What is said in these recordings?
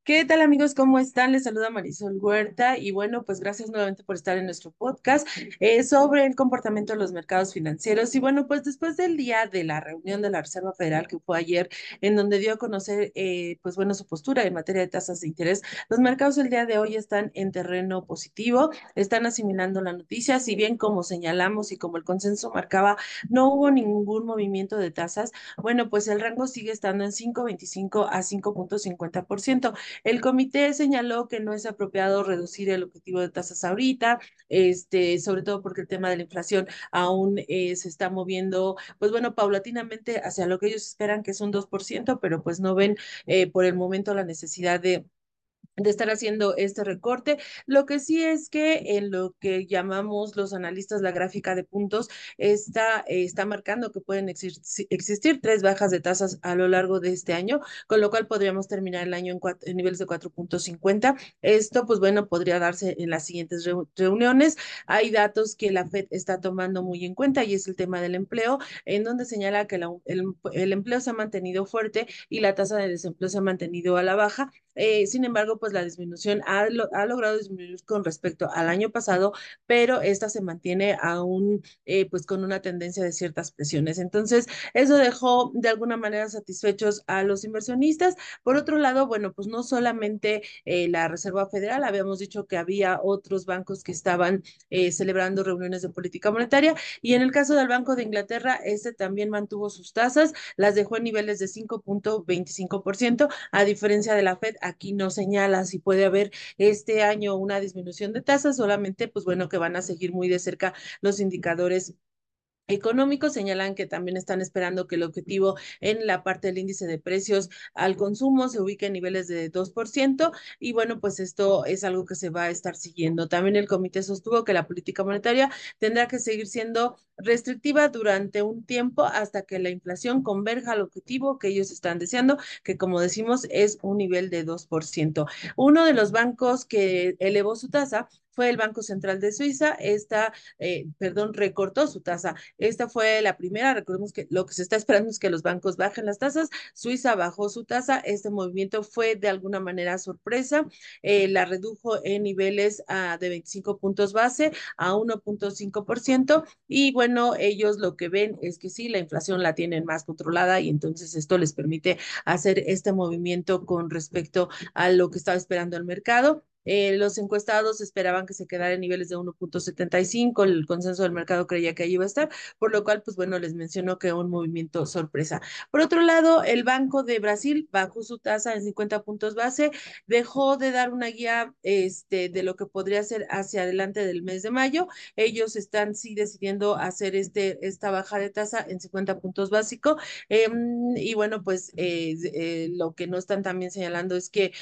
¿Qué tal amigos? ¿Cómo están? Les saluda Marisol Huerta y bueno, pues gracias nuevamente por estar en nuestro podcast sobre el comportamiento de los mercados financieros. Y bueno, pues después del día de la reunión de la Reserva Federal que fue ayer, en donde dio a conocer, pues bueno, su postura en materia de tasas de interés, los mercados el día de hoy están en terreno positivo, están asimilando la noticia, si bien como señalamos y como el consenso marcaba, no hubo ningún movimiento de tasas, bueno, pues el rango sigue estando en 5,25 a 5,50%. El comité señaló que no es apropiado reducir el objetivo de tasas ahorita, sobre todo porque el tema de la inflación aún se está moviendo, pues bueno, paulatinamente hacia lo que ellos esperan que es un 2%, pero pues no ven por el momento la necesidad de estar haciendo este recorte. Lo que sí es que en lo que llamamos los analistas la gráfica de puntos está marcando que pueden existir tres bajas de tasas a lo largo de este año, con lo cual podríamos terminar el año en niveles de 4,50. Esto, pues bueno, podría darse en las siguientes reuniones. Hay datos que la Fed está tomando muy en cuenta y es el tema del empleo, en donde señala que el empleo se ha mantenido fuerte y la tasa de desempleo se ha mantenido a la baja. Sin embargo, pues la disminución ha logrado disminuir con respecto al año pasado, pero esta se mantiene aún pues con una tendencia de ciertas presiones. Entonces, eso dejó de alguna manera satisfechos a los inversionistas. Por otro lado, bueno, pues no solamente la Reserva Federal, habíamos dicho que había otros bancos que estaban celebrando reuniones de política monetaria y en el caso del Banco de Inglaterra, este también mantuvo sus tasas, las dejó en niveles de 5,25%, a diferencia de la Fed, aquí no señala si puede haber este año una disminución de tasas, solamente pues bueno que van a seguir muy de cerca los indicadores económicos. Señalan que también están esperando que el objetivo en la parte del índice de precios al consumo se ubique en niveles de 2%, y bueno, pues esto es algo que se va a estar siguiendo. También el comité sostuvo que la política monetaria tendrá que seguir siendo restrictiva durante un tiempo hasta que la inflación converja al objetivo que ellos están deseando, que como decimos es un nivel de 2%. Uno de los bancos que elevó su tasa fue el Banco Central de Suiza. Perdón, recortó su tasa. Esta fue la primera. Recordemos que lo que se está esperando es que los bancos bajen las tasas. Suiza bajó su tasa. Este movimiento fue de alguna manera sorpresa. La redujo en niveles de 25 puntos base a 1,5%. Y bueno, ellos lo que ven es que sí, la inflación la tienen más controlada y entonces esto les permite hacer este movimiento con respecto a lo que estaba esperando el mercado. Los encuestados esperaban que se quedara en niveles de 1,75, el consenso del mercado creía que ahí iba a estar, por lo cual, pues bueno, les menciono que un movimiento sorpresa. Por otro lado, el Banco de Brasil bajó su tasa en 50 puntos base, dejó de dar una guía de lo que podría ser hacia adelante del mes de mayo. Ellos están sí decidiendo hacer esta baja de tasa en 50 puntos básico. Y bueno, pues lo que no están también señalando es que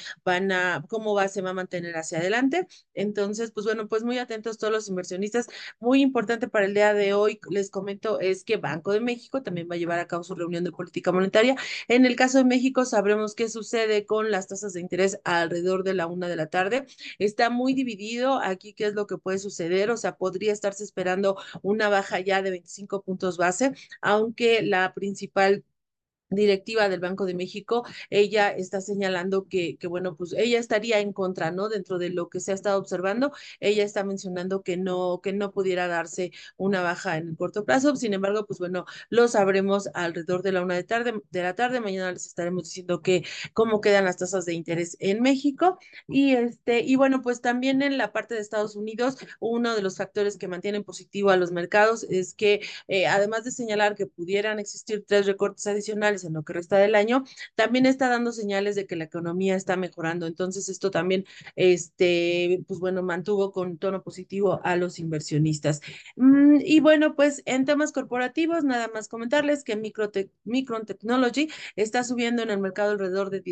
se va a mantener hacia adelante. Entonces, pues bueno, pues muy atentos todos los inversionistas. Muy importante para el día de hoy, les comento, es que Banco de México también va a llevar a cabo su reunión de política monetaria. En el caso de México, sabremos qué sucede con las tasas de interés alrededor de la 1 de la tarde. Está muy dividido aquí qué es lo que puede suceder, o sea, podría estarse esperando una baja ya de 25 puntos base, aunque la principal directiva del Banco de México, ella está señalando bueno, pues ella estaría en contra, ¿no? Dentro de lo que se ha estado observando, ella está mencionando que no pudiera darse una baja en el corto plazo. Sin embargo, pues bueno, lo sabremos alrededor de la 1 de la tarde. Mañana les estaremos diciendo cómo quedan las tasas de interés en México. Y bueno, pues también en la parte de Estados Unidos, uno de los factores que mantienen positivo a los mercados es que además de señalar que pudieran existir tres recortes adicionales en lo que resta del año, también está dando señales de que la economía está mejorando. Entonces, esto también, pues bueno, mantuvo con tono positivo a los inversionistas. Y bueno, pues en temas corporativos, nada más comentarles que Micron Technology está subiendo en el mercado alrededor de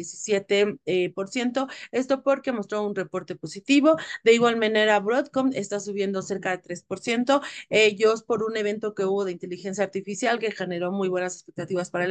17%. Esto porque mostró un reporte positivo. De igual manera, Broadcom está subiendo cerca de 3%. Ellos por un evento que hubo de inteligencia artificial que generó muy buenas expectativas para la empresa,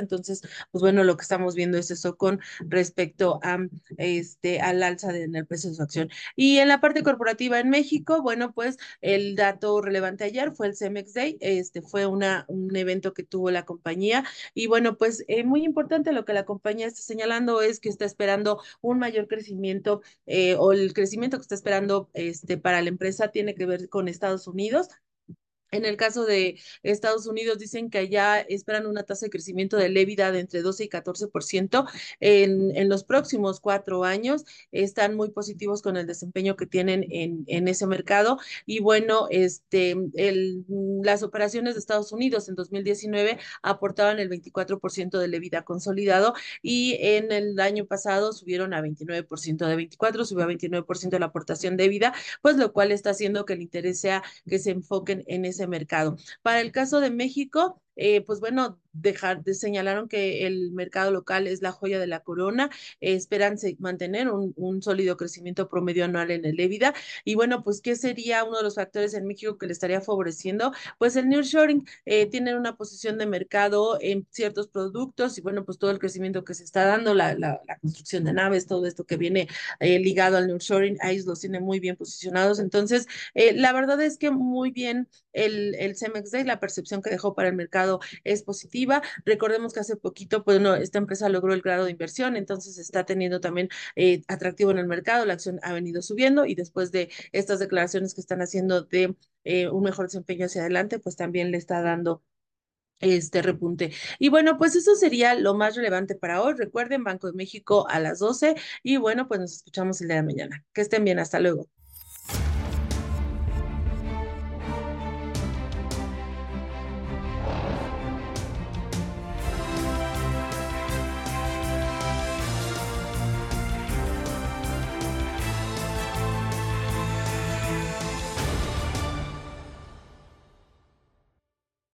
Entonces, pues bueno, lo que estamos viendo es eso con respecto a al alza en el precio de su acción. Y en la parte corporativa en México, bueno, pues el dato relevante ayer fue el Cemex Day, fue un evento que tuvo la compañía y bueno, pues muy importante lo que la compañía está señalando es que está esperando un mayor crecimiento o el crecimiento que está esperando para la empresa tiene que ver con Estados Unidos. En el caso de Estados Unidos, dicen que allá esperan una tasa de crecimiento del EBITDA de entre 12 y 14% en los próximos 4 años. Están muy positivos con el desempeño que tienen en ese mercado. Y bueno, las operaciones de Estados Unidos en 2019 aportaban el 24% del EBITDA consolidado y en el año pasado subieron a 29%, de 24 subió a 29% la aportación de EBITDA, pues lo cual está haciendo que el interés sea que se enfoquen en ese mercado. Para el caso de México, pues bueno, señalaron que el mercado local es la joya de la corona, esperan mantener un sólido crecimiento promedio anual en el EBITDA. Y bueno, pues, ¿qué sería uno de los factores en México que le estaría favoreciendo? Pues el nearshoring, tienen una posición de mercado en ciertos productos y bueno, pues todo el crecimiento que se está dando, la construcción de naves, todo esto que viene ligado al nearshoring, ahí los tiene muy bien posicionados. Entonces, la verdad es que muy bien el Cemex Day, la percepción que dejó para el mercado es positiva. Recordemos que hace poquito, pues no, esta empresa logró el grado de inversión, entonces está teniendo también atractivo en el mercado, la acción ha venido subiendo y después de estas declaraciones que están haciendo de un mejor desempeño hacia adelante, pues también le está dando este repunte. Y bueno, pues eso sería lo más relevante para hoy. Recuerden, Banco de México a las 12 y bueno, pues nos escuchamos el día de mañana. Que estén bien, hasta luego.